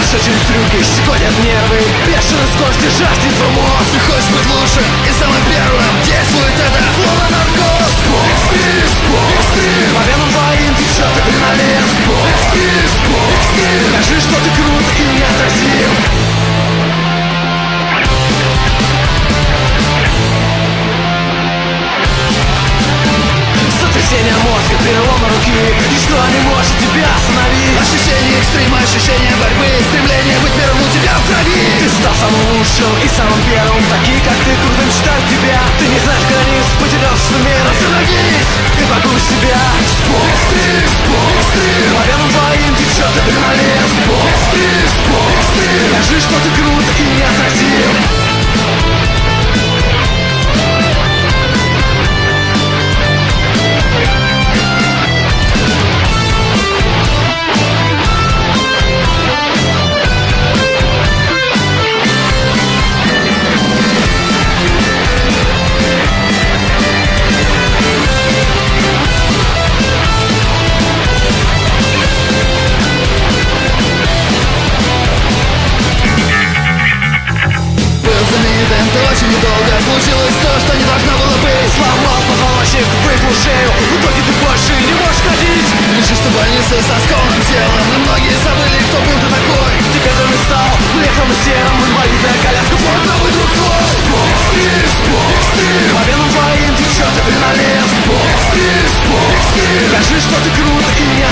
Через трюки щекотят нервы, бешеная скорость жаждет твой мозг. Ты хочешь быть лучше и самым первым, действует это словно наркоз. Экстрим, экстрим, по венам твоим течет адреналин. Экстрим, экстрим, покажи, что ты крут и неотразим. Сотрясение мозга, перелома руки, ничто не может тебя остановить. Ощущение экстрима, ощущение борьбы, стремление быть первым у тебя в крови. Ты стал самым лучшим и самым первым. Такие, как ты, круто мечтают тебя. Ты не знаешь границ, потерял смело. Остановись, ты погубишь себя. Экстрим, экстрим, по венам твоим течет адреналин. Экстрим, экстрим, покажи, что ты крут и неотразим. Ты очень недолго, случилось то, что не должно было быть. Сломал позвоночник, выпал шею, в итоге ты больше не можешь ходить. Лежишь в больнице со скованным телом, но многие забыли, кто был ты такой. Теперь ты стал лехом и серым, инвалидная коляска, вот новый друг твой. Экстрим, экстрим, по венам твоим течет адреналин. Экстрим, экстрим, покажи, что ты крут и не